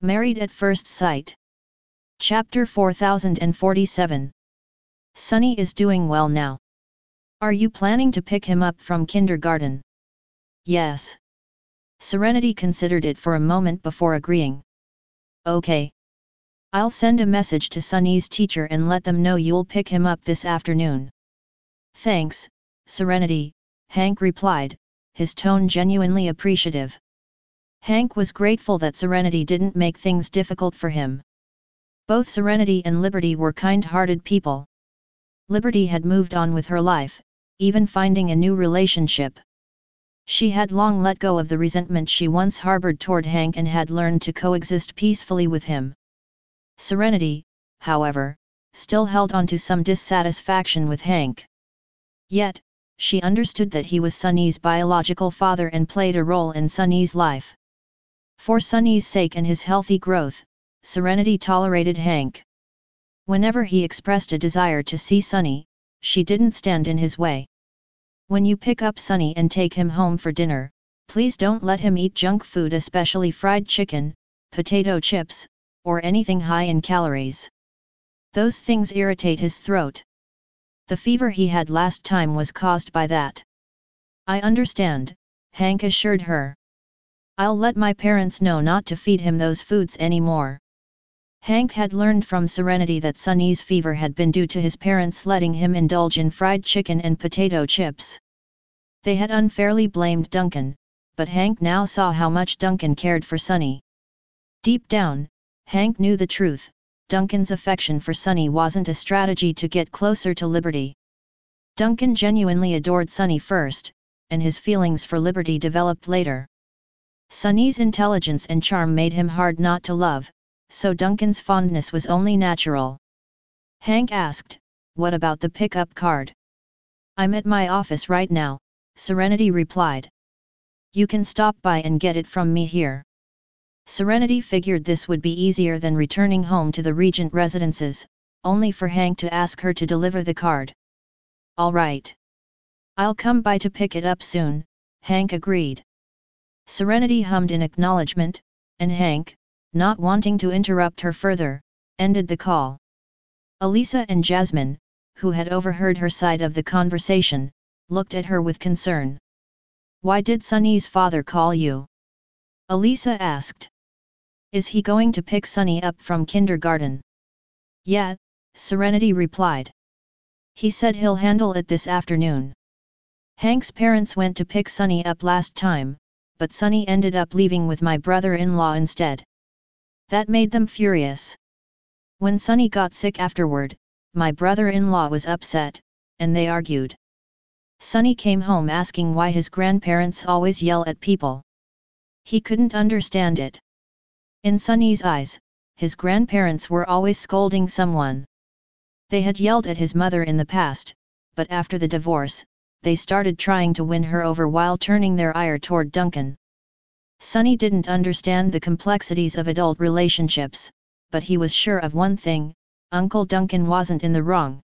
Married at First Sight. Chapter 4047. Sunny is doing well now. Are you planning to pick him up from kindergarten? Yes. Serenity considered it for a moment before agreeing. Okay. I'll send a message to Sunny's teacher and let them know you'll pick him up this afternoon. Thanks, Serenity, Hank replied, his tone genuinely appreciative. Hank was grateful that Serenity didn't make things difficult for him. Both Serenity and Liberty were kind-hearted people. Liberty had moved on with her life, even finding a new relationship. She had long let go of the resentment she once harbored toward Hank and had learned to coexist peacefully with him. Serenity, however, still held on to some dissatisfaction with Hank. Yet, she understood that he was Sunny's biological father and played a role in Sunny's life. For Sunny's sake and his healthy growth, Serenity tolerated Hank. Whenever he expressed a desire to see Sunny, she didn't stand in his way. When you pick up Sunny and take him home for dinner, please don't let him eat junk food, especially fried chicken, potato chips, or anything high in calories. Those things irritate his throat. The fever he had last time was caused by that. I understand, Hank assured her. I'll let my parents know not to feed him those foods anymore. Hank had learned from Serenity that Sunny's fever had been due to his parents letting him indulge in fried chicken and potato chips. They had unfairly blamed Duncan, but Hank now saw how much Duncan cared for Sunny. Deep down, Hank knew the truth. Duncan's affection for Sunny wasn't a strategy to get closer to Liberty. Duncan genuinely adored Sunny first, and his feelings for Liberty developed later. Sunny's intelligence and charm made him hard not to love, so Duncan's fondness was only natural. Hank asked, "What about the pickup card?" "I'm at my office right now," Serenity replied. "You can stop by and get it from me here." Serenity figured this would be easier than returning home to the Regent residences, only for Hank to ask her to deliver the card. "All right. I'll come by to pick it up soon," Hank agreed. Serenity hummed in acknowledgement, and Hank, not wanting to interrupt her further, ended the call. Elisa and Jasmine, who had overheard her side of the conversation, looked at her with concern. "Why did Sunny's father call you?" Elisa asked. "Is he going to pick Sunny up from kindergarten?" "Yeah," Serenity replied. "He said he'll handle it this afternoon. Hank's parents went to pick Sunny up last time, but Sunny ended up leaving with my brother-in-law instead. That made them furious. When Sunny got sick afterward, my brother-in-law was upset, and they argued. Sunny came home asking why his grandparents always yell at people. He couldn't understand it. In Sunny's eyes, his grandparents were always scolding someone. They had yelled at his mother in the past, but after the divorce, they started trying to win her over while turning their ire toward Duncan. Sunny didn't understand the complexities of adult relationships, but he was sure of one thing: Uncle Duncan wasn't in the wrong."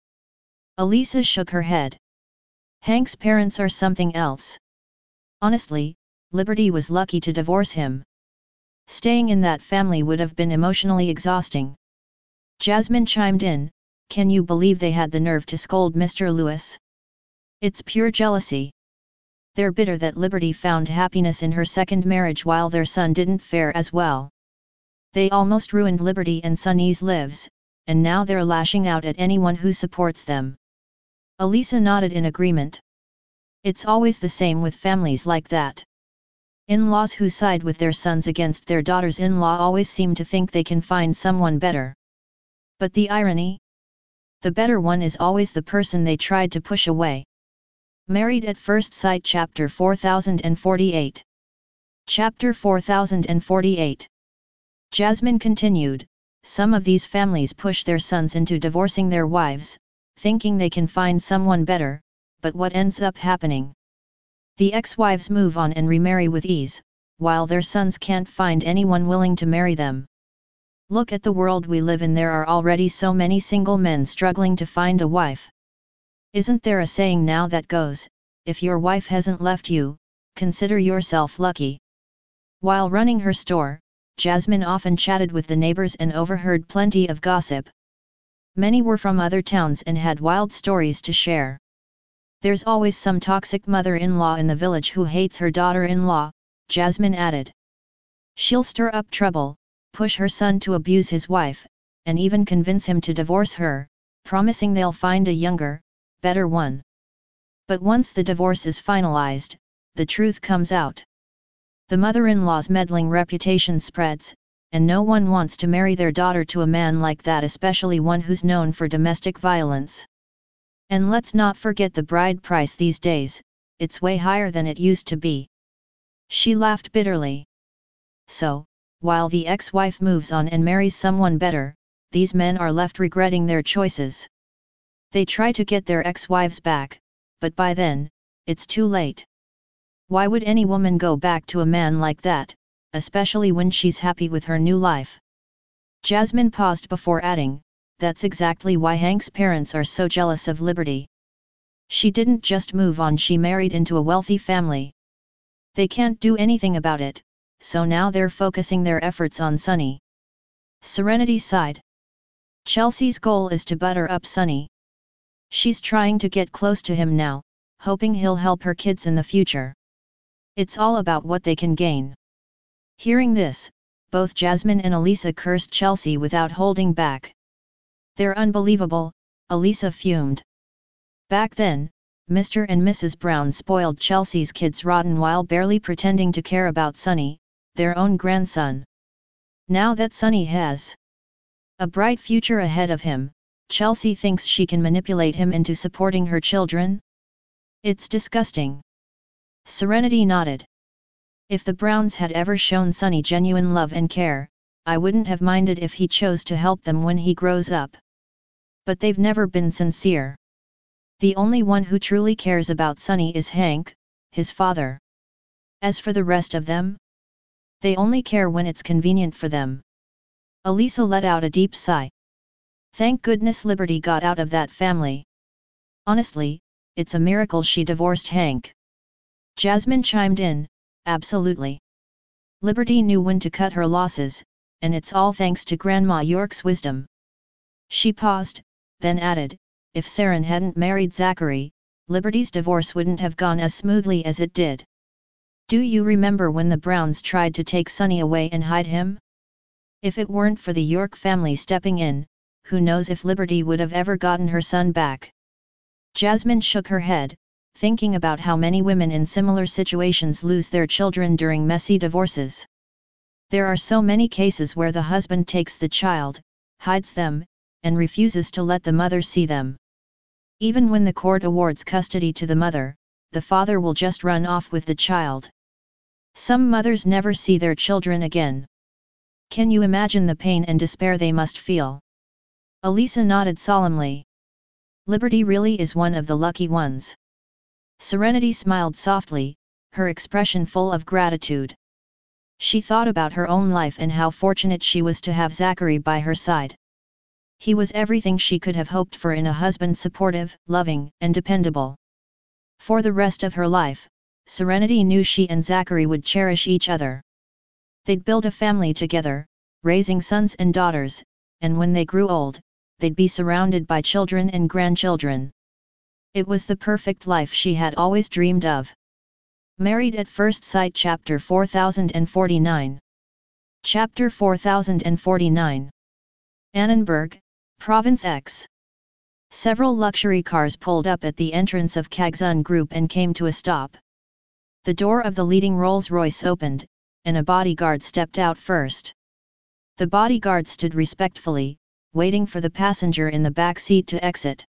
Elisa shook her head. "Hank's parents are something else. Honestly, Liberty was lucky to divorce him. Staying in that family would have been emotionally exhausting." Jasmine chimed in, "Can you believe they had the nerve to scold Mr. Lewis? It's pure jealousy. They're bitter that Liberty found happiness in her second marriage while their son didn't fare as well. They almost ruined Liberty and Sunny's lives, and now they're lashing out at anyone who supports them." Elisa nodded in agreement. "It's always the same with families like that. In-laws who side with their sons against their daughters-in-law always seem to think they can find someone better. But the irony? The better one is always the person they tried to push away." Married at First Sight Chapter 4048. Chapter 4048. Jasmine continued, "Some of these families push their sons into divorcing their wives, thinking they can find someone better, but what ends up happening? The ex-wives move on and remarry with ease, while their sons can't find anyone willing to marry them. Look at the world we live in. There are already so many single men struggling to find a wife. Isn't there a saying now that goes, if your wife hasn't left you, consider yourself lucky?" While running her store, Jasmine often chatted with the neighbors and overheard plenty of gossip. Many were from other towns and had wild stories to share. There's always some toxic mother-in-law in the village who hates her daughter-in-law, Jasmine added. She'll stir up trouble, push her son to abuse his wife, and even convince him to divorce her, promising they'll find a younger, better one. But once the divorce is finalized, the truth comes out. The mother-in-law's meddling reputation spreads, and no one wants to marry their daughter to a man like that, especially one who's known for domestic violence. And let's not forget the bride price these days, it's way higher than it used to be. She laughed bitterly. So, while the ex-wife moves on and marries someone better, these men are left regretting their choices. They try to get their ex-wives back, but by then, it's too late. Why would any woman go back to a man like that, especially when she's happy with her new life? Jasmine paused before adding, that's exactly why Hank's parents are so jealous of Liberty. She didn't just move on, she married into a wealthy family. They can't do anything about it, so now they're focusing their efforts on Sunny. Serenity sighed. Chelsea's goal is to butter up Sunny. She's trying to get close to him now, hoping he'll help her kids in the future. It's all about what they can gain. Hearing this, both Jasmine and Elisa cursed Chelsea without holding back. They're unbelievable, Elisa fumed. Back then, Mr. and Mrs. Brown spoiled Chelsea's kids rotten while barely pretending to care about Sunny, their own grandson. Now that Sunny has a bright future ahead of him, Chelsea thinks she can manipulate him into supporting her children? It's disgusting. Serenity nodded. If the Browns had ever shown Sunny genuine love and care, I wouldn't have minded if he chose to help them when he grows up. But they've never been sincere. The only one who truly cares about Sunny is Hank, his father. As for the rest of them, they only care when it's convenient for them. Elisa let out a deep sigh. Thank goodness Liberty got out of that family. Honestly, it's a miracle she divorced Hank. Jasmine chimed in, absolutely. Liberty knew when to cut her losses, and it's all thanks to Grandma York's wisdom. She paused, then added, if Saren hadn't married Zachary, Liberty's divorce wouldn't have gone as smoothly as it did. Do you remember when the Browns tried to take Sunny away and hide him? If it weren't for the York family stepping in, who knows if Liberty would have ever gotten her son back? Jasmine shook her head, thinking about how many women in similar situations lose their children during messy divorces. There are so many cases where the husband takes the child, hides them, and refuses to let the mother see them. Even when the court awards custody to the mother, the father will just run off with the child. Some mothers never see their children again. Can you imagine the pain and despair they must feel? Elisa nodded solemnly. Liberty really is one of the lucky ones. Serenity smiled softly, her expression full of gratitude. She thought about her own life and how fortunate she was to have Zachary by her side. He was everything she could have hoped for in a husband, supportive, loving, and dependable. For the rest of her life, Serenity knew she and Zachary would cherish each other. They'd build a family together, raising sons and daughters, and when they grew old, they'd be surrounded by children and grandchildren. It was the perfect life she had always dreamed of. Married at First Sight Chapter 4049. Chapter 4049. Annenberg, Province X. Several luxury cars pulled up at the entrance of Kagzun Group and came to a stop. The door of the leading Rolls-Royce opened, and a bodyguard stepped out first. The bodyguard stood respectfully, waiting for the passenger in the back seat to exit.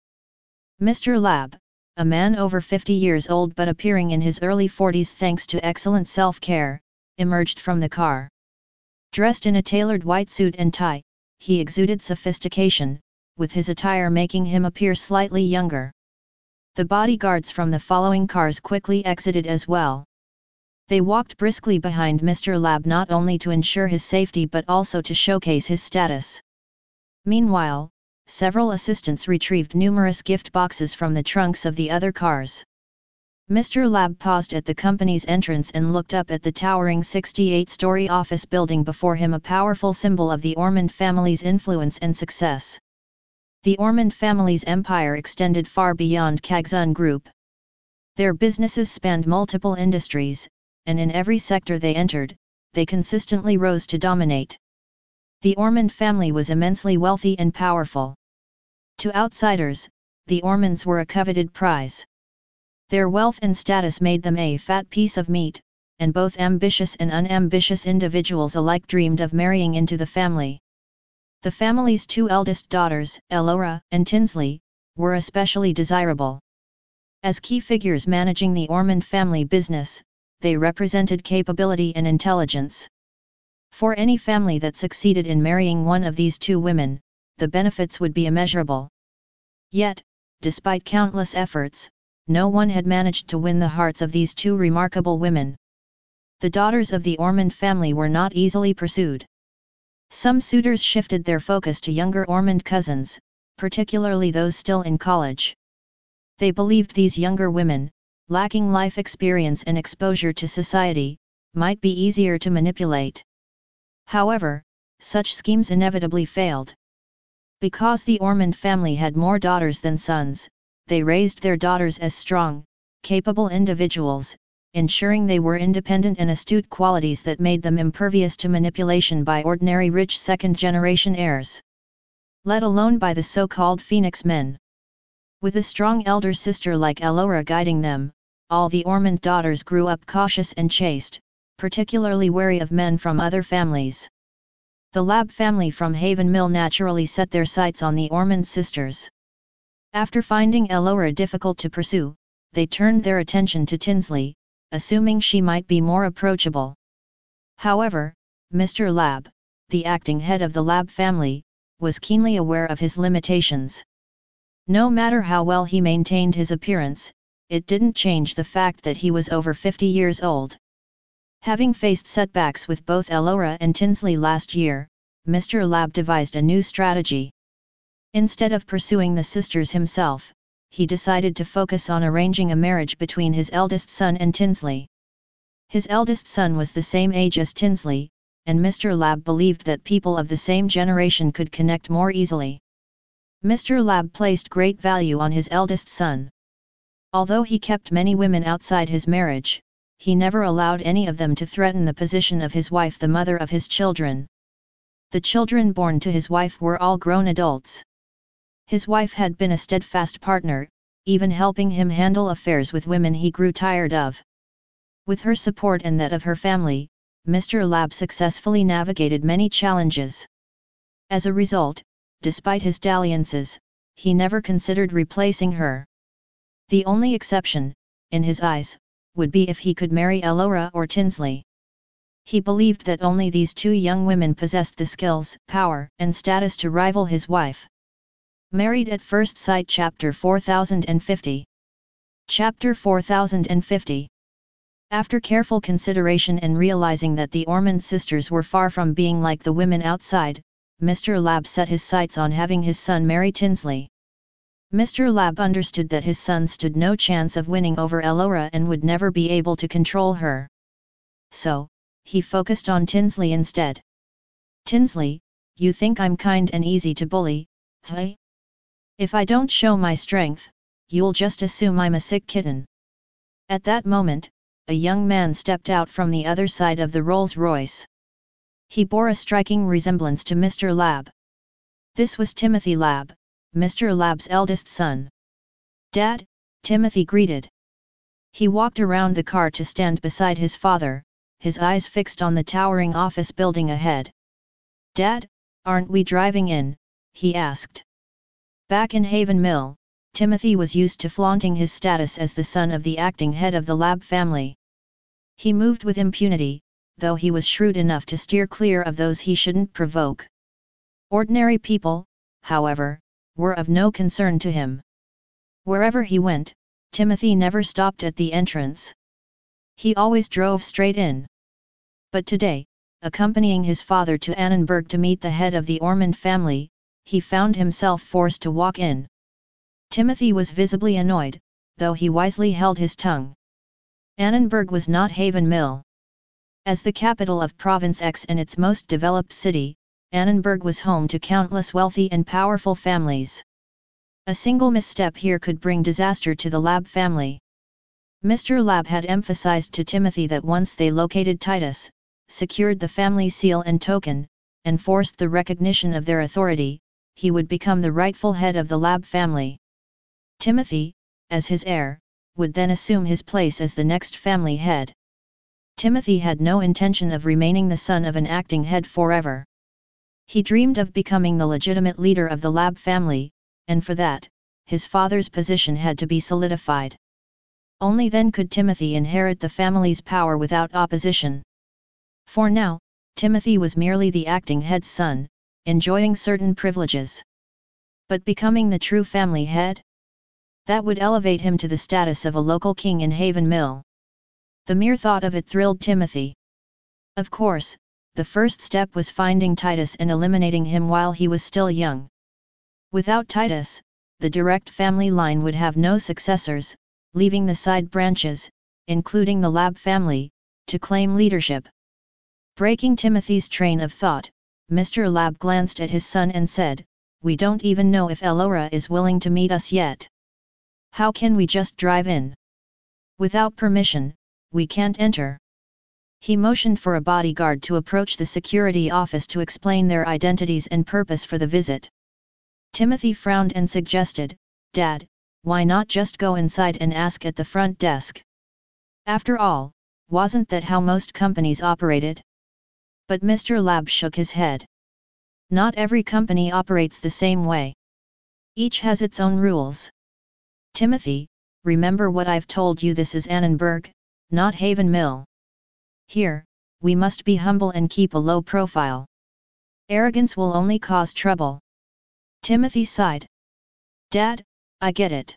Mr. Lab, a man over 50 years old but appearing in his early 40s thanks to excellent self-care, emerged from the car. Dressed in a tailored white suit and tie, he exuded sophistication, with his attire making him appear slightly younger. The bodyguards from the following cars quickly exited as well. They walked briskly behind Mr. Lab not only to ensure his safety but also to showcase his status. Meanwhile, several assistants retrieved numerous gift boxes from the trunks of the other cars. Mr. Lab paused at the company's entrance and looked up at the towering 68-story office building before him, a powerful symbol of the Ormond family's influence and success. The Ormond family's empire extended far beyond Kagsun Group. Their businesses spanned multiple industries, and in every sector they entered, they consistently rose to dominate. The Ormond family was immensely wealthy and powerful. To outsiders, the Ormonds were a coveted prize. Their wealth and status made them a fat piece of meat, and both ambitious and unambitious individuals alike dreamed of marrying into the family. The family's two eldest daughters, Elora and Tinsley, were especially desirable. As key figures managing the Ormond family business, they represented capability and intelligence. For any family that succeeded in marrying one of these two women, the benefits would be immeasurable. Yet, despite countless efforts, no one had managed to win the hearts of these two remarkable women. The daughters of the Ormond family were not easily pursued. Some suitors shifted their focus to younger Ormond cousins, particularly those still in college. They believed these younger women, lacking life experience and exposure to society, might be easier to manipulate. However, such schemes inevitably failed. Because the Ormond family had more daughters than sons, they raised their daughters as strong, capable individuals, ensuring they were independent and astute, qualities that made them impervious to manipulation by ordinary rich second-generation heirs. Let alone by the so-called Phoenix men. With a strong elder sister like Elora guiding them, all the Ormond daughters grew up cautious and chaste, particularly wary of men from other families. The Lab family from Haven Mill naturally set their sights on the Ormond sisters. After finding Elora difficult to pursue, they turned their attention to Tinsley, assuming she might be more approachable. However, Mr. Lab, the acting head of the Lab family, was keenly aware of his limitations. No matter how well he maintained his appearance, it didn't change the fact that he was over 50 years old. Having faced setbacks with both Elora and Tinsley last year, Mr. Lab devised a new strategy. Instead of pursuing the sisters himself, he decided to focus on arranging a marriage between his eldest son and Tinsley. His eldest son was the same age as Tinsley, and Mr. Lab believed that people of the same generation could connect more easily. Mr. Lab placed great value on his eldest son. Although he kept many women outside his marriage, he never allowed any of them to threaten the position of his wife, the mother of his children. The children born to his wife were all grown adults. His wife had been a steadfast partner, even helping him handle affairs with women he grew tired of. With her support and that of her family, Mr. Lab successfully navigated many challenges. As a result, despite his dalliances, he never considered replacing her. The only exception, in his eyes, would be if he could marry Elora or Tinsley. He believed that only these two young women possessed the skills, power, and status to rival his wife. Married at First Sight Chapter 4050. Chapter 4050. After careful consideration and realizing that the Ormond sisters were far from being like the women outside, Mr. Lab set his sights on having his son marry Tinsley. Mr. Lab understood that his son stood no chance of winning over Elora and would never be able to control her. So, he focused on Tinsley instead. "Tinsley, you think I'm kind and easy to bully, hey? If I don't show my strength, you'll just assume I'm a sick kitten." At that moment, a young man stepped out from the other side of the Rolls-Royce. He bore a striking resemblance to Mr. Lab. This was Timothy Lab, Mr. Lab's eldest son. "Dad," Timothy greeted. He walked around the car to stand beside his father, his eyes fixed on the towering office building ahead. "Dad, aren't we driving in?" he asked. Back in Haven Mill, Timothy was used to flaunting his status as the son of the acting head of the Lab family. He moved with impunity, though he was shrewd enough to steer clear of those he shouldn't provoke. Ordinary people, however, were of no concern to him. Wherever he went, Timothy never stopped at the entrance. He always drove straight in. But today, accompanying his father to Annenberg to meet the head of the Ormond family, he found himself forced to walk in. Timothy was visibly annoyed, though he wisely held his tongue. Annenberg was not Haven Mill. As the capital of Province X and its most developed city, Annenberg was home to countless wealthy and powerful families. A single misstep here could bring disaster to the Lab family. Mr. Lab had emphasized to Timothy that once they located Titus, secured the family seal and token, and forced the recognition of their authority, he would become the rightful head of the Lab family. Timothy, as his heir, would then assume his place as the next family head. Timothy had no intention of remaining the son of an acting head forever. He dreamed of becoming the legitimate leader of the Lab family, and for that, his father's position had to be solidified. Only then could Timothy inherit the family's power without opposition. For now, Timothy was merely the acting head's son, enjoying certain privileges. But becoming the true family head? That would elevate him to the status of a local king in Haven Mill. The mere thought of it thrilled Timothy. Of course, the first step was finding Titus and eliminating him while he was still young. Without Titus, the direct family line would have no successors, leaving the side branches, including the Lab family, to claim leadership. Breaking Timothy's train of thought, Mr. Lab glanced at his son and said, "We don't even know if Elora is willing to meet us yet. How can we just drive in? Without permission, we can't enter." He motioned for a bodyguard to approach the security office to explain their identities and purpose for the visit. Timothy frowned and suggested, "Dad, why not just go inside and ask at the front desk? After all, wasn't that how most companies operated?" But Mr. Lab shook his head. Not every company operates the same way. Each has its own rules. Timothy, remember what I've told you, this is Annenberg, not Haven Mill. Here, we must be humble and keep a low profile. Arrogance will only cause trouble. Timothy sighed. "Dad, I get it.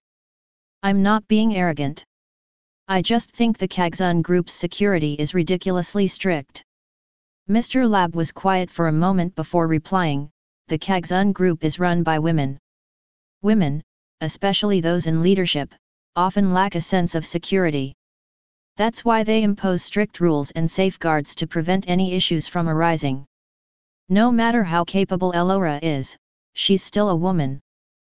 I'm not being arrogant. I just think the Kagzun Group's security is ridiculously strict." Mr. Lab was quiet for a moment before replying, "The Kagzun Group is run by women. Women, especially those in leadership, often lack a sense of security. That's why they impose strict rules and safeguards to prevent any issues from arising. No matter how capable Elora is, she's still a woman.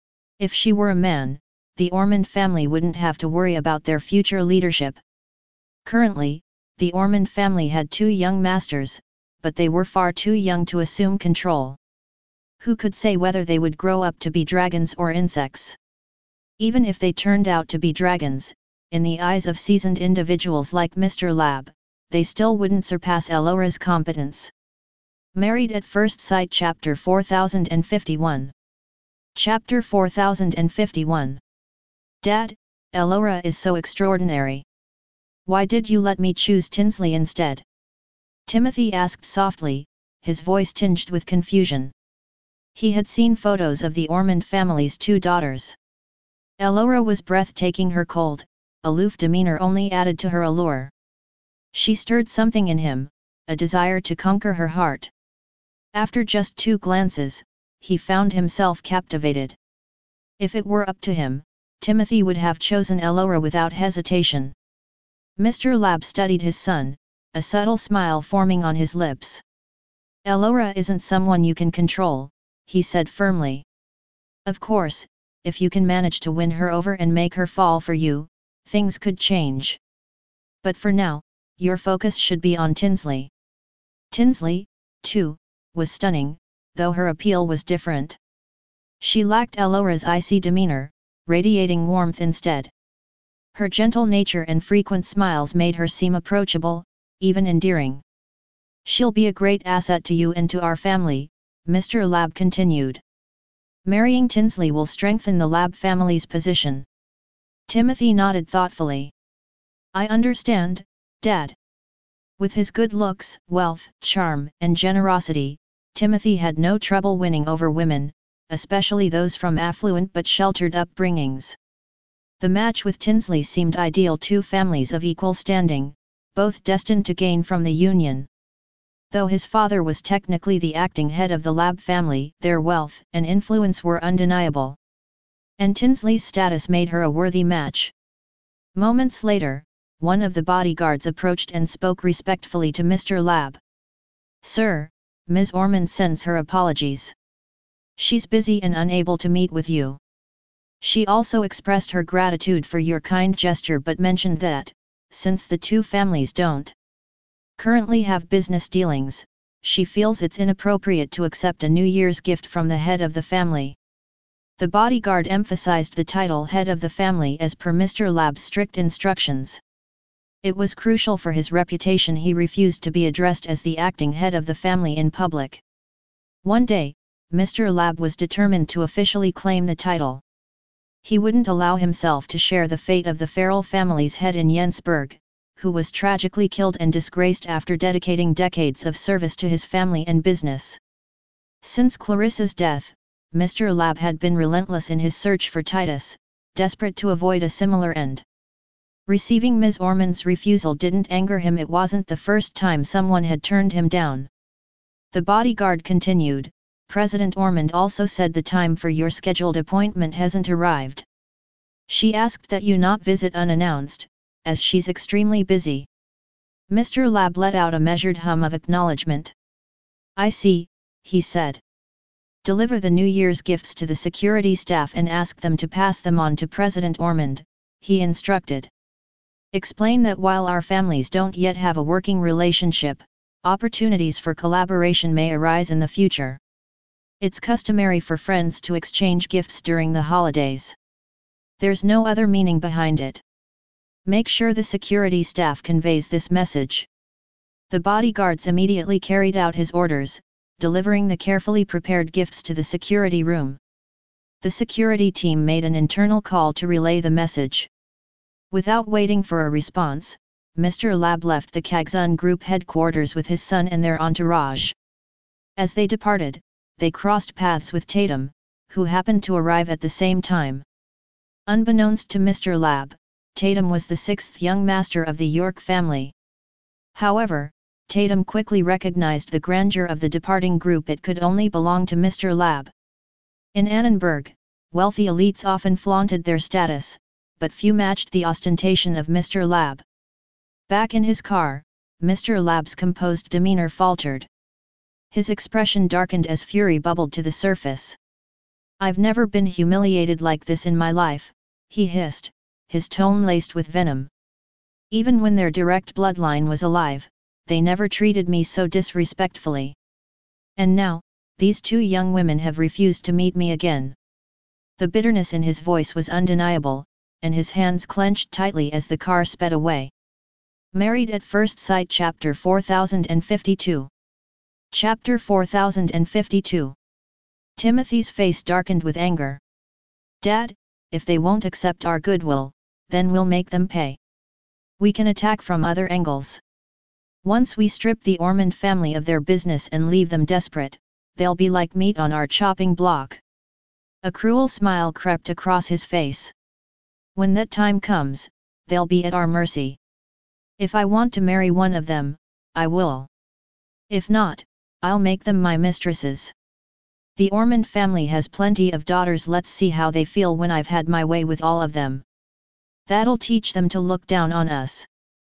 If she were a man, the Ormond family wouldn't have to worry about their future leadership. Currently, the Ormond family had 2 young masters, but they were far too young to assume control. Who could say whether they would grow up to be dragons or insects? Even if they turned out to be dragons, in the eyes of seasoned individuals like Mr. Lab, they still wouldn't surpass Elora's competence. Married at First Sight Chapter 4051. Chapter 4051. Dad, Elora is so extraordinary. Why did you let me choose Tinsley instead? Timothy asked softly, his voice tinged with confusion. He had seen photos of the Ormond family's 2 daughters. Elora was breathtaking, her cold, aloof demeanor only added to her allure. She stirred something in him, a desire to conquer her heart. After just 2 glances, he found himself captivated. If it were up to him, Timothy would have chosen Elora without hesitation. Mr. Lab studied his son, a subtle smile forming on his lips. "Elora isn't someone you can control," he said firmly. "Of course, if you can manage to win her over and make her fall for you, things could change. But for now, your focus should be on Tinsley." Tinsley, too, was stunning, though her appeal was different. She lacked Elora's icy demeanor, radiating warmth instead. Her gentle nature and frequent smiles made her seem approachable, even endearing. "She'll be a great asset to you and to our family," Mr. Lab continued. "Marrying Tinsley will strengthen the Lab family's position." Timothy nodded thoughtfully. "I understand, Dad." With his good looks, wealth, charm, and generosity, Timothy had no trouble winning over women, especially those from affluent but sheltered upbringings. The match with Tinsley seemed ideal, 2 families of equal standing, both destined to gain from the union. Though his father was technically the acting head of the Lab family, their wealth and influence were undeniable. And Tinsley's status made her a worthy match. Moments later, one of the bodyguards approached and spoke respectfully to Mr. Lab. "Sir, Ms. Ormond sends her apologies. She's busy and unable to meet with you. She also expressed her gratitude for your kind gesture but mentioned that, since the two families don't currently have business dealings, she feels it's inappropriate to accept a New Year's gift from the head of the family." The bodyguard emphasized the title head of the family as per Mr. Lab's strict instructions. It was crucial for his reputation he refused to be addressed as the acting head of the family in public. One day, Mr. Lab was determined to officially claim the title. He wouldn't allow himself to share the fate of the Farrell family's head in Jensburg, who was tragically killed and disgraced after dedicating decades of service to his family and business. Since Clarissa's death, Mr. Lab had been relentless in his search for Titus, desperate to avoid a similar end. Receiving Ms. Ormond's refusal didn't anger him. It wasn't the first time someone had turned him down. The bodyguard continued, "President Ormond also said the time for your scheduled appointment hasn't arrived. She asked that you not visit unannounced, as she's extremely busy." Mr. Lab let out a measured hum of acknowledgement. "I see," he said. "Deliver the New Year's gifts to the security staff and ask them to pass them on to President Ormond," he instructed. "Explain that while our families don't yet have a working relationship, opportunities for collaboration may arise in the future. It's customary for friends to exchange gifts during the holidays. There's no other meaning behind it. Make sure the security staff conveys this message." The bodyguards immediately carried out his orders, delivering the carefully prepared gifts to the security room. The security team made an internal call to relay the message. Without waiting for a response, Mr. Lab left the Kagzun Group headquarters with his son and their entourage. As they departed, they crossed paths with Tatum, who happened to arrive at the same time. Unbeknownst to Mr. Lab, Tatum was the sixth young master of the York family. However, Tatum quickly recognized the grandeur of the departing group. It could only belong to Mr. Lab. In Annenberg, wealthy elites often flaunted their status, but few matched the ostentation of Mr. Lab. Back in his car, Mr. Lab's composed demeanor faltered. His expression darkened as fury bubbled to the surface. "I've never been humiliated like this in my life," he hissed, his tone laced with venom. "Even when their direct bloodline was alive, they never treated me so disrespectfully. And now, these two young women have refused to meet me again." The bitterness in his voice was undeniable, and his hands clenched tightly as the car sped away. Married at First Sight Chapter 4052. Chapter 4052. Timothy's face darkened with anger. "Dad, if they won't accept our goodwill, then we'll make them pay. We can attack from other angles. Once we strip the Ormond family of their business and leave them desperate, they'll be like meat on our chopping block." A cruel smile crept across his face. "When that time comes, they'll be at our mercy. If I want to marry one of them, I will. If not, I'll make them my mistresses. The Ormond family has plenty of daughters. Let's see how they feel when I've had my way with all of them. That'll teach them to look down on us."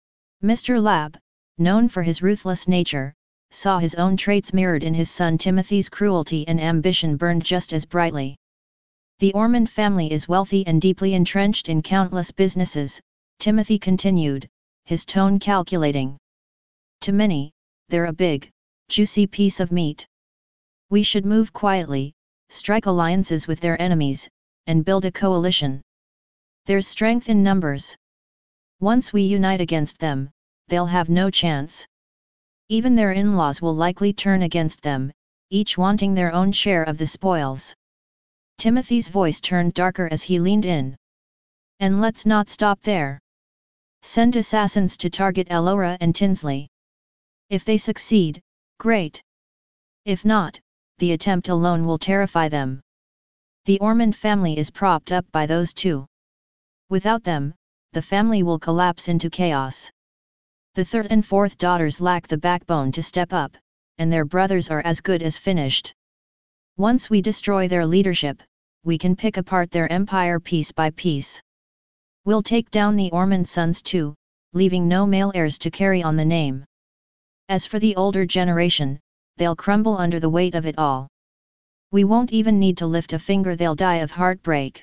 Mr. Lab, known for his ruthless nature, saw his own traits mirrored in his son Timothy's. Cruelty and ambition burned just as brightly. "The Ormond family is wealthy and deeply entrenched in countless businesses," Timothy continued, his tone calculating. "To many, they're a big, juicy piece of meat. We should move quietly, strike alliances with their enemies, and build a coalition. There's strength in numbers. Once we unite against them, they'll have no chance. Even their in-laws will likely turn against them, each wanting their own share of the spoils." Timothy's voice turned darker as he leaned in. "And let's not stop there. Send assassins to target Elora and Tinsley. If they succeed, great. If not, the attempt alone will terrify them. The Ormond family is propped up by those two. Without them, the family will collapse into chaos. The third and fourth daughters lack the backbone to step up, and their brothers are as good as finished. Once we destroy their leadership, we can pick apart their empire piece by piece. We'll take down the Ormond sons too, leaving no male heirs to carry on the name. As for the older generation, they'll crumble under the weight of it all. We won't even need to lift a finger, they'll die of heartbreak.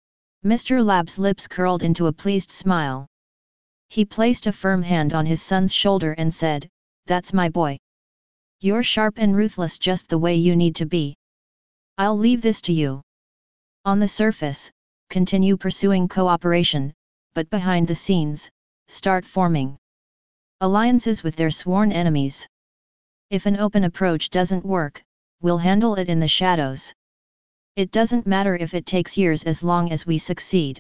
Mr. Lab's lips curled into a pleased smile. He placed a firm hand on his son's shoulder and said, "That's my boy. You're sharp and ruthless, just the way you need to be. I'll leave this to you. On the surface, continue pursuing cooperation, but behind the scenes, start forming alliances with their sworn enemies. If an open approach doesn't work, we'll handle it in the shadows. It doesn't matter if it takes years as long as we succeed."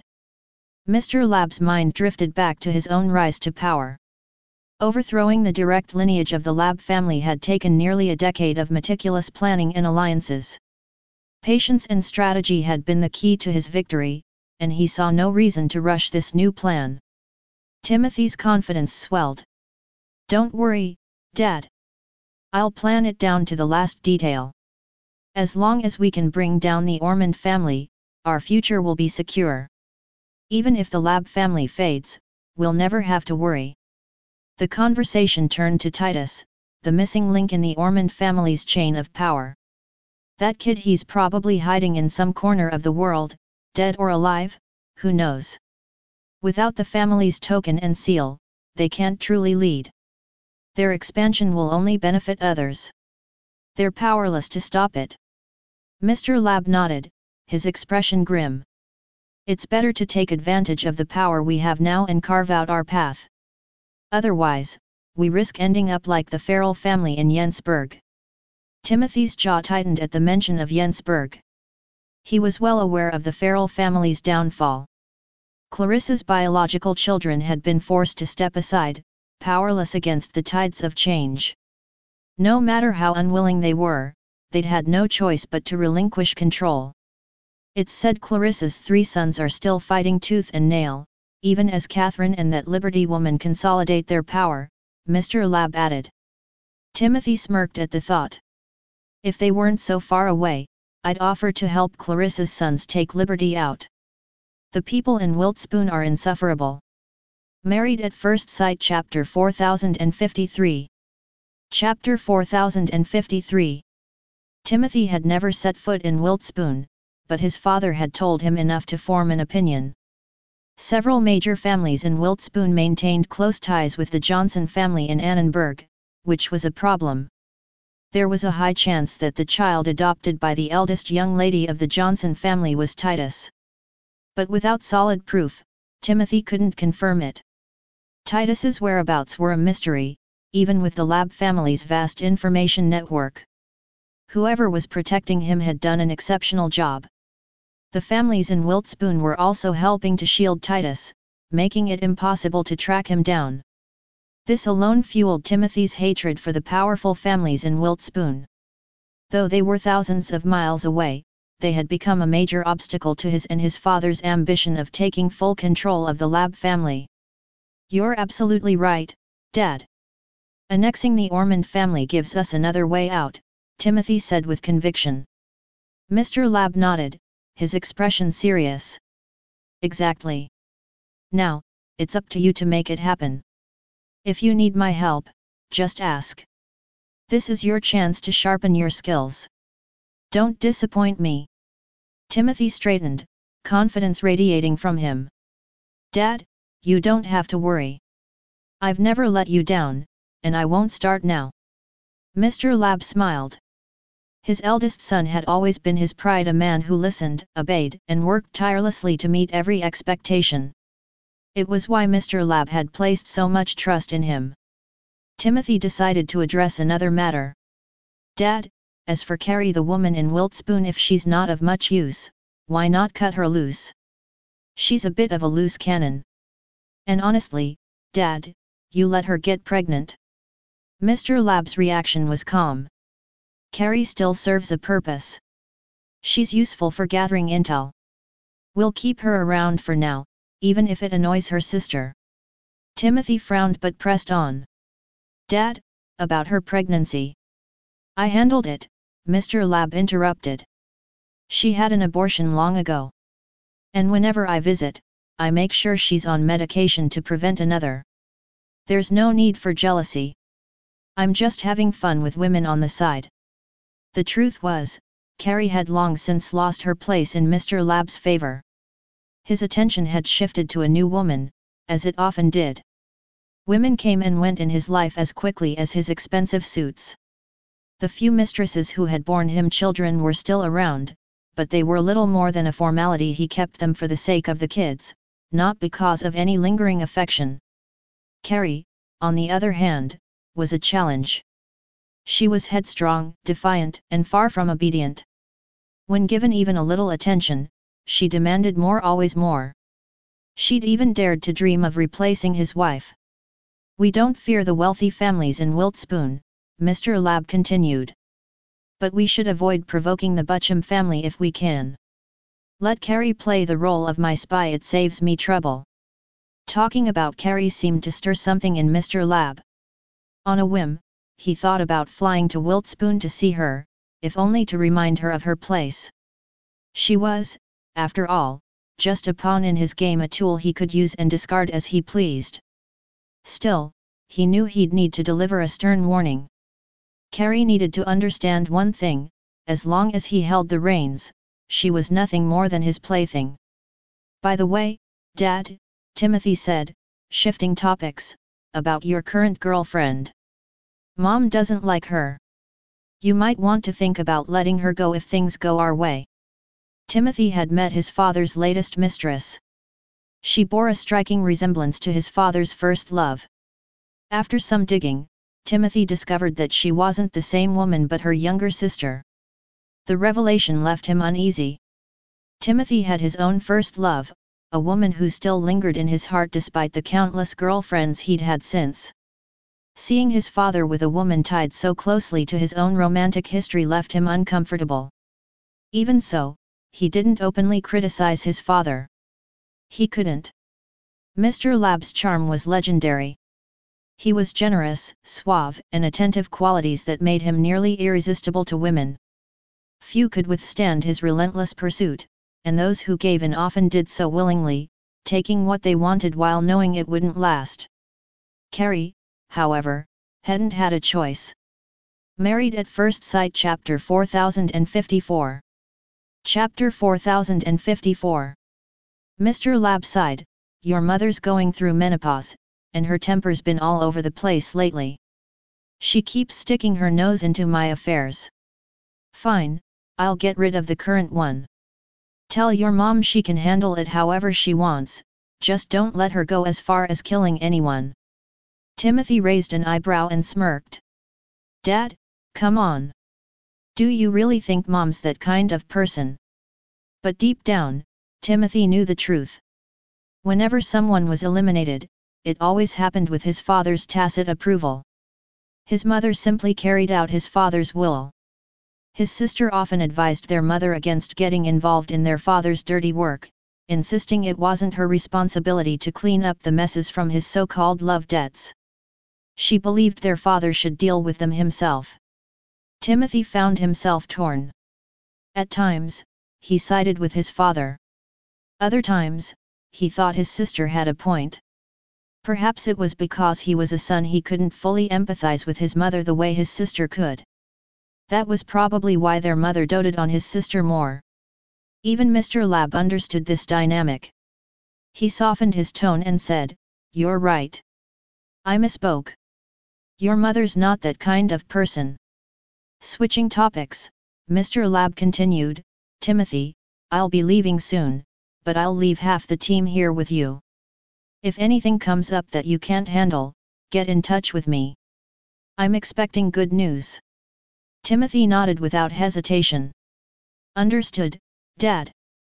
Mr. Lab's mind drifted back to his own rise to power. Overthrowing the direct lineage of the Lab family had taken nearly a decade of meticulous planning and alliances. Patience and strategy had been the key to his victory, and he saw no reason to rush this new plan. Timothy's confidence swelled. "Don't worry, Dad. I'll plan it down to the last detail. As long as we can bring down the Ormond family, our future will be secure. Even if the Lab family fades, we'll never have to worry." The conversation turned to Titus, the missing link in the Ormond family's chain of power. "That kid, he's probably hiding in some corner of the world, dead or alive, who knows? Without the family's token and seal, they can't truly lead. Their expansion will only benefit others. They're powerless to stop it." Mr. Lab nodded, his expression grim. "It's better to take advantage of the power we have now and carve out our path. Otherwise, we risk ending up like the Farrell family in Jensburg." Timothy's jaw tightened at the mention of Jensburg. He was well aware of the Farrell family's downfall. Clarissa's biological children had been forced to step aside, powerless against the tides of change. No matter how unwilling they were, they'd had no choice but to relinquish control. "It's said Clarissa's 3 sons are still fighting tooth and nail, even as Catherine and that Liberty woman consolidate their power," Mr. Lab added. Timothy smirked at the thought. "If they weren't so far away, I'd offer to help Clarissa's sons take Liberty out. The people in Wiltspoon are insufferable." Married at First Sight, Chapter 4053. Chapter 4053. Timothy had never set foot in Wiltspoon, but his father had told him enough to form an opinion. Several major families in Wiltspoon maintained close ties with the Johnson family in Annenberg, which was a problem. There was a high chance that the child adopted by the eldest young lady of the Johnson family was Titus. But without solid proof, Timothy couldn't confirm it. Titus's whereabouts were a mystery, even with the Lab family's vast information network. Whoever was protecting him had done an exceptional job. The families in Wiltspoon were also helping to shield Titus, making it impossible to track him down. This alone fueled Timothy's hatred for the powerful families in Wiltspoon. Though they were thousands of miles away, they had become a major obstacle to his and his father's ambition of taking full control of the Lab family. "You're absolutely right, Dad. Annexing the Ormond family gives us another way out," Timothy said with conviction. Mr. Lab nodded, his expression serious. "Exactly. Now, it's up to you to make it happen. If you need my help, just ask. This is your chance to sharpen your skills. Don't disappoint me." Timothy straightened, confidence radiating from him. "Dad, you don't have to worry. I've never let you down, and I won't start now." Mr. Lab smiled. His eldest son had always been his pride, a man who listened, obeyed, and worked tirelessly to meet every expectation. It was why Mr. Lab had placed so much trust in him. Timothy decided to address another matter. "Dad, as for Carrie, the woman in Wiltspoon, if she's not of much use, why not cut her loose? She's a bit of a loose cannon. And honestly, Dad, you let her get pregnant." Mr. Lab's reaction was calm. "Carrie still serves a purpose. She's useful for gathering intel. We'll keep her around for now, even if it annoys her sister." Timothy frowned but pressed on. "Dad, about her pregnancy." "I handled it," Mr. Lab interrupted. "She had an abortion long ago. And whenever I visit, I make sure she's on medication to prevent another. There's no need for jealousy. I'm just having fun with women on the side. The truth was, Carrie had long since lost her place in Mr. Lab's favor. His attention had shifted to a new woman, as it often did. Women came and went in his life as quickly as his expensive suits. The few mistresses who had borne him children were still around, but they were little more than a formality. He kept them for the sake of the kids, not because of any lingering affection. Carrie, on the other hand, was a challenge. She was headstrong, defiant, and far from obedient. When given even a little attention, she demanded more, always more. She'd even dared to dream of replacing his wife. We don't fear the wealthy families in Wiltspoon, Mr. Lab continued. But we should avoid provoking the Butcham family if we can. Let Carrie play the role of my spy, it saves me trouble. Talking about Carrie seemed to stir something in Mr. Lab. On a whim, he thought about flying to Wiltspoon to see her, if only to remind her of her place. She was, after all, just a pawn in his game, a tool he could use and discard as he pleased. Still, he knew he'd need to deliver a stern warning. Carrie needed to understand one thing: as long as he held the reins, she was nothing more than his plaything. By the way, Dad, Timothy said, shifting topics, about your current girlfriend. Mom doesn't like her. You might want to think about letting her go if things go our way. Timothy had met his father's latest mistress. She bore a striking resemblance to his father's first love. After some digging, Timothy discovered that she wasn't the same woman but her younger sister. The revelation left him uneasy. Timothy had his own first love, a woman who still lingered in his heart despite the countless girlfriends he'd had since. Seeing his father with a woman tied so closely to his own romantic history left him uncomfortable. Even so, he didn't openly criticize his father. He couldn't. Mr. Lab's charm was legendary. He was generous, suave, and attentive, qualities that made him nearly irresistible to women. Few could withstand his relentless pursuit, and those who gave in often did so willingly, taking what they wanted while knowing it wouldn't last. Carrie, however, hadn't had a choice. Married at First Sight, Chapter 4054. Chapter 4054. Mr. Lab sighed, your mother's going through menopause, and her temper's been all over the place lately. She keeps sticking her nose into my affairs. Fine, I'll get rid of the current one. Tell your mom she can handle it however she wants, just don't let her go as far as killing anyone. Timothy raised an eyebrow and smirked. Dad, come on. Do you really think Mom's that kind of person? But deep down, Timothy knew the truth. Whenever someone was eliminated, it always happened with his father's tacit approval. His mother simply carried out his father's will. His sister often advised their mother against getting involved in their father's dirty work, insisting it wasn't her responsibility to clean up the messes from his so-called love debts. She believed their father should deal with them himself. Timothy found himself torn. At times, he sided with his father. Other times, he thought his sister had a point. Perhaps it was because he was a son he couldn't fully empathize with his mother the way his sister could. That was probably why their mother doted on his sister more. Even Mr. Lab understood this dynamic. He softened his tone and said, "You're right. I misspoke. Your mother's not that kind of person." Switching topics, Mr. Lab continued, "Timothy, I'll be leaving soon, but I'll leave half the team here with you. If anything comes up that you can't handle, get in touch with me. I'm expecting good news." Timothy nodded without hesitation. "Understood, Dad."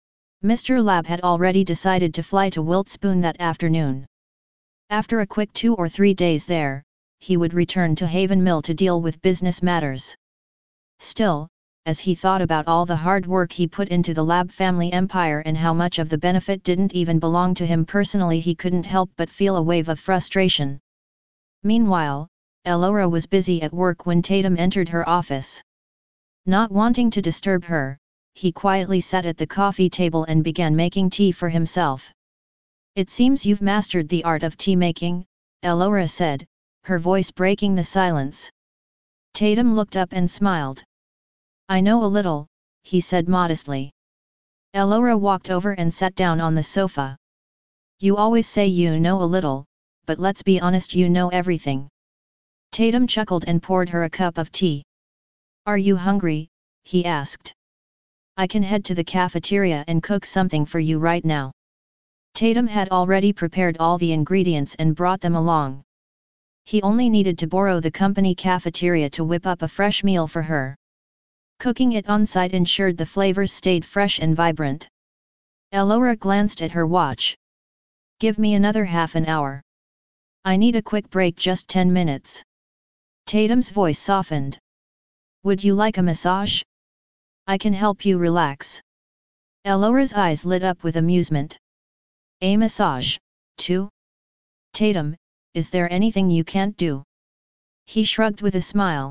Mr. Lab had already decided to fly to Wiltspoon that afternoon. After a quick 2 or 3 days there, he would return to Haven Mill to deal with business matters. Still, as he thought about all the hard work he put into the Lab family empire and how much of the benefit didn't even belong to him personally, he couldn't help but feel a wave of frustration. Meanwhile, Elora was busy at work when Tatum entered her office. Not wanting to disturb her, he quietly sat at the coffee table and began making tea for himself. "It seems you've mastered the art of tea making," Elora said, her voice breaking the silence. Tatum looked up and smiled. I know a little, he said modestly. Elora walked over and sat down on the sofa. You always say you know a little, but let's be honest, you know everything. Tatum chuckled and poured her a cup of tea. Are you hungry? He asked. I can head to the cafeteria and cook something for you right now. Tatum had already prepared all the ingredients and brought them along. He only needed to borrow the company cafeteria to whip up a fresh meal for her. Cooking it on site ensured the flavors stayed fresh and vibrant. Elora glanced at her watch. Give me another half an hour. I need a quick break, just 10 minutes. Tatum's voice softened. Would you like a massage? I can help you relax. Elora's eyes lit up with amusement. A massage, too? Tatum, is there anything you can't do? He shrugged with a smile.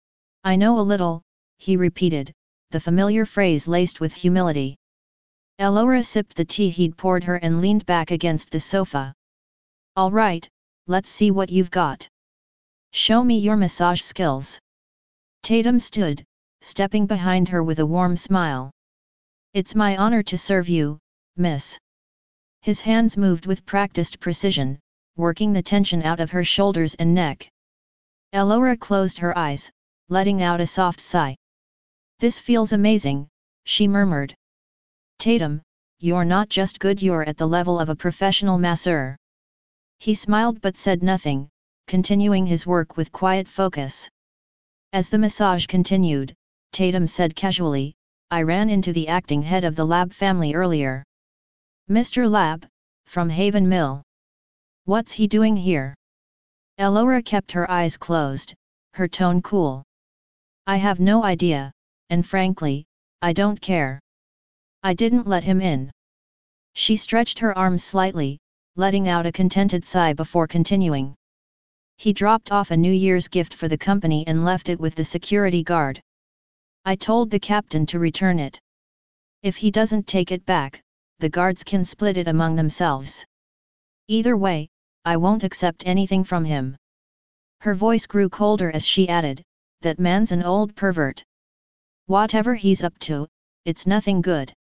I know a little, he repeated, the familiar phrase laced with humility. Elora sipped the tea he'd poured her and leaned back against the sofa. All right, let's see what you've got. Show me your massage skills. Tatum stood, stepping behind her with a warm smile. It's my honor to serve you, miss. His hands moved with practiced precision, working the tension out of her shoulders and neck. Elora closed her eyes, letting out a soft sigh. This feels amazing, she murmured. Tatum, you're not just good, you're at the level of a professional masseur. He smiled but said nothing, continuing his work with quiet focus. As the massage continued, Tatum said casually, I ran into the acting head of the Lab family earlier. Mr. Lab, from Haven Mill. What's he doing here? Elora kept her eyes closed, her tone cool. I have no idea, and frankly, I don't care. I didn't let him in. She stretched her arms slightly, letting out a contented sigh before continuing. He dropped off a New Year's gift for the company and left it with the security guard. I told the captain to return it. If he doesn't take it back, the guards can split it among themselves. Either way, I won't accept anything from him. Her voice grew colder as she added, that man's an old pervert. Whatever he's up to, it's nothing good.